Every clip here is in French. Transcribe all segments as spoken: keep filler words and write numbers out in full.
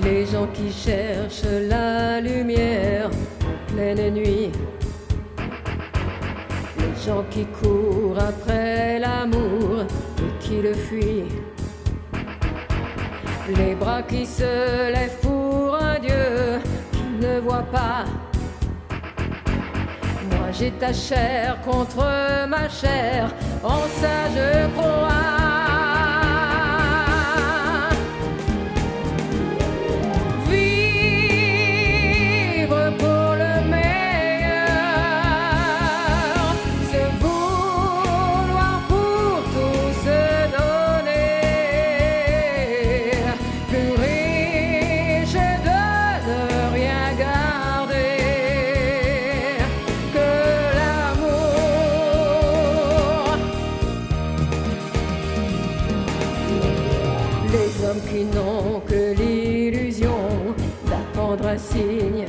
Les gens qui cherchent la lumière pleine nuit, les gens qui courent après l'amour et qui le fuient, les bras qui se lèvent pour un Dieu qui ne voit pas. Moi j'ai ta chair contre ma chair, en ça je crois. Les hommes qui n'ont que l'illusion d'attendre un signe,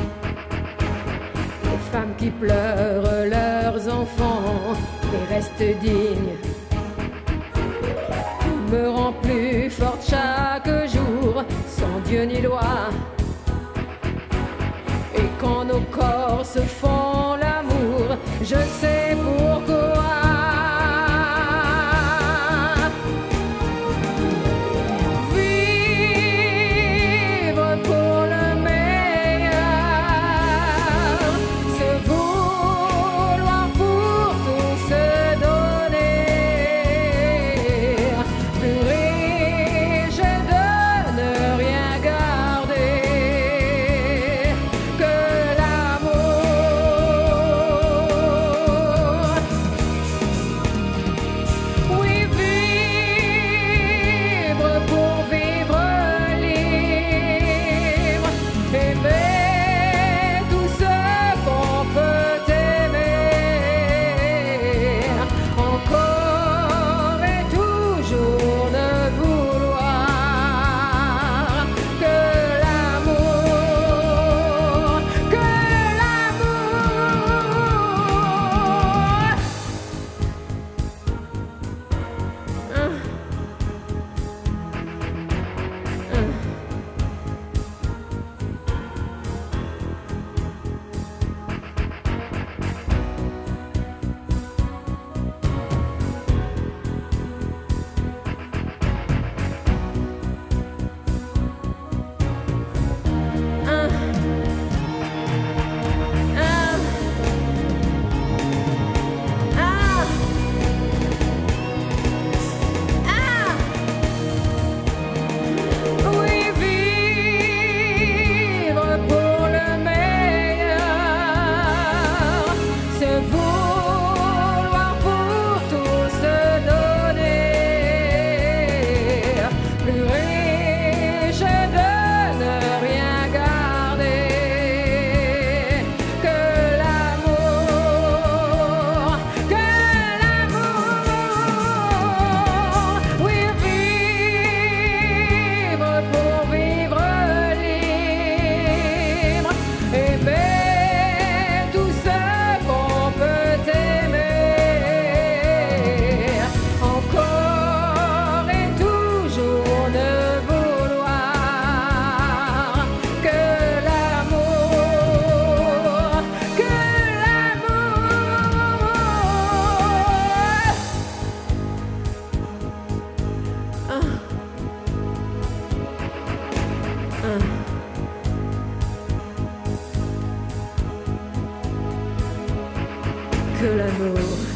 les femmes qui pleurent leurs enfants et restent dignes. Tout me rend plus forte chaque jour, sans Dieu ni loi. Et quand nos corps se font l'amour, je sais pourquoi. Que l'amour